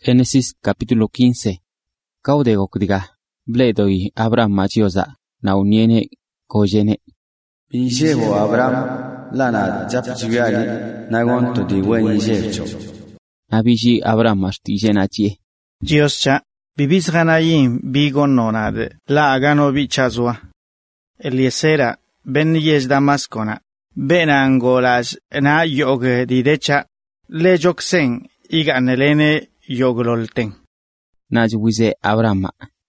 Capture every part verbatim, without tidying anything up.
Génesis capítulo quince. Kaude gokdiga. Bledoi Abraham machioza. Na uniene kojene. Bishebo Abraham lana japjuali nagonto di weni jevcho. Nabiji Abraham mashtijena chie. Dioscha, bibis ganayim bigon nonade, la agano bichazwa. Eliesera, ben yes damaskona, ben angolas na yoge di decha, le joksen, iga nelene yoglolten. Najwize Abraham.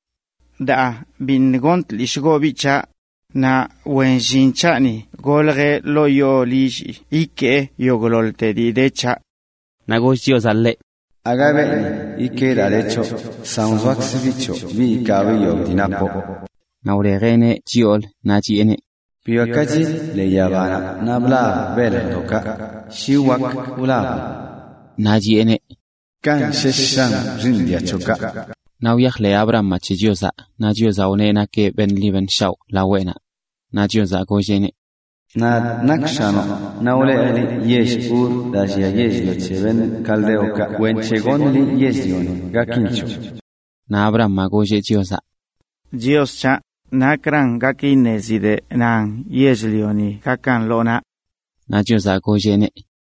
Da, bin gont lishgo bicha, na wenshinchani, golge lo yo lishi, ike yoglolte di decha. Nagosio zalle. Agabeni ikeda lecho sanzwak sivicho bi kawi yogdinapo. Nauregene chiol nachiene. Piwakaji le yabana nabla bele doka shiwak ulaba. Najiene. Kan sheshan rindia choka. Nauyach le Abraham machioza. Najioza onena ke ben liven shaw la wena. Najioza gojene. Na nakshano naule ali yesh ur dashia yesh yocheben kaldeoka wenchegonli yesh yoni gakincho. Na Abraham magoje jioza. Dioscha, nakran gakinezide nang yeslioni kakan lona. Na jioza gojene.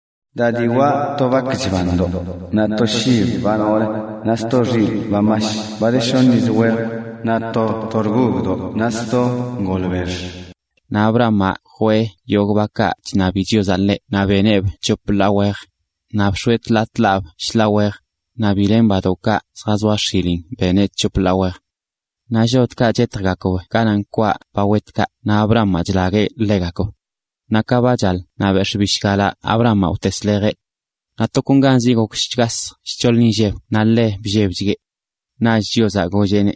Dadiwa tobakchvando na toshir banole na stojir bamash badeshon nizwer na to torgugdo na sto golver. Na Abraham jue yogbaka chnabijio zalle na beneb choplawer na bshwet latlav shlawer na bilen badoka sazwa shilling benet choplawer na jotka jetrgako kanan kwa pawetka na Abraham majlage legako na kabajal na beshbishkala Abraham uteslege na tokunganzi gokshgas cholnije na le bjebjige na jioza gojene.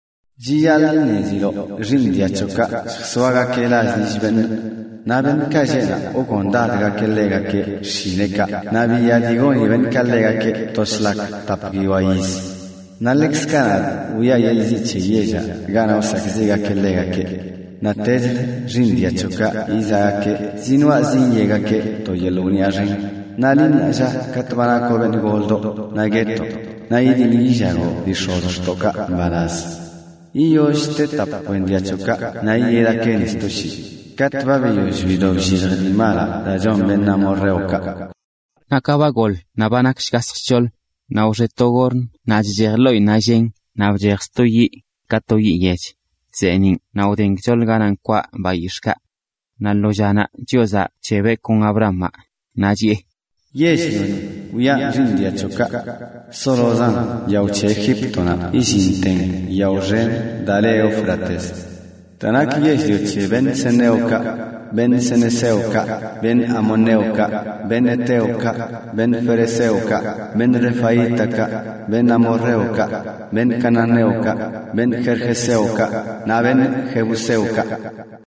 Jiyal nezilo rindia choka swaga kela zishben naben kajena o gondadga kellega ke shineka nabi yadigoni ben kellega ke toslak tapgiwais nalex kanad uya yelzi cheyeja gana osakziga kellega ke natej rindia choka iza ke zinwa zinyega ke to yeluni ajin nalin aja katbana ko ben goldo nageto na idili jago dishodos toka baras. Iyo shte tap wendia choka na yera kenis toshi. Katbabe yo juido jizgdi mala da jon ben namorreoka. Nakaba gol na banak shkaschol na ujetogorn na jjerloi na jen na vjerstoyi katoyi yech. Zenin na udengchol ganan kwa bayishka. Na lojana jioza chebe con Abraham na jie. Yesh yoni uya rindia choka. Sorozan yauche Egiptona isinten yauren dale Eufrates. Tanak yesh yoche ben Seneuka, ben Seneseuka, ben Amoneuka, ben Eteuka, ben Fereseuka, ben Refaitaka, ben Amorreuka, ben Cananeuka, ben Jerjeseuka, na ben Jebuseuka.